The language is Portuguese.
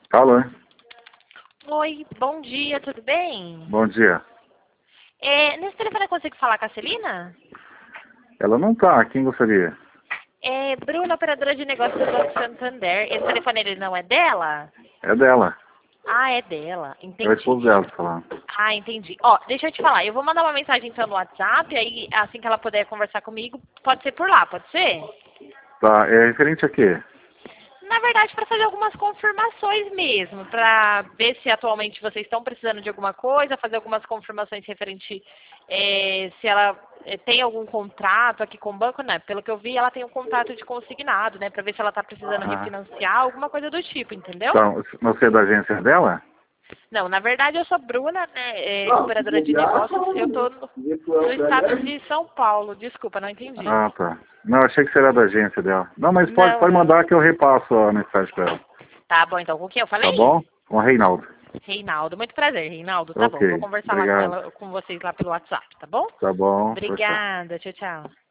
Alô? Oi, bom dia, tudo bem? Bom dia. Nesse telefone eu consigo falar com a Celina? Ela não tá, quem gostaria? Bruna, operadora de negócios do Banco Santander. Esse telefone ele não é dela? É dela. Ah, é dela, É o entendi. esposo dela falando. Ah, entendi. Ó, deixa eu te falar, eu vou mandar uma mensagem então no WhatsApp, aí assim que ela puder conversar comigo, pode ser por lá, pode ser? Tá, é referente a quê? Na verdade, para fazer algumas confirmações mesmo, para ver se atualmente vocês estão precisando de alguma coisa, fazer algumas confirmações referente se ela tem algum contrato aqui com o banco, né? Pelo que eu vi, ela tem um contrato de consignado, né? Para ver se ela está precisando Ah, refinanciar, alguma coisa do tipo, entendeu? tá, você é da agência dela? Não, na verdade eu sou Bruna, né? Operadora de negócios. Eu estou no estado de São Paulo. Desculpa, não entendi. Ah, tá. Não, achei que você era da agência dela. Não, mas Não, pode não. mandar que eu repasso a mensagem pra ela. Tá bom, então. Com quem eu Tá falei? bom? Com o Reinaldo. Reinaldo. Muito prazer, Reinaldo. Tá Ok, bom. Vou conversar lá com obrigado. ela, com vocês lá pelo WhatsApp, tá bom? Tá bom, tchau, tchau. Obrigada. Tchau, tchau.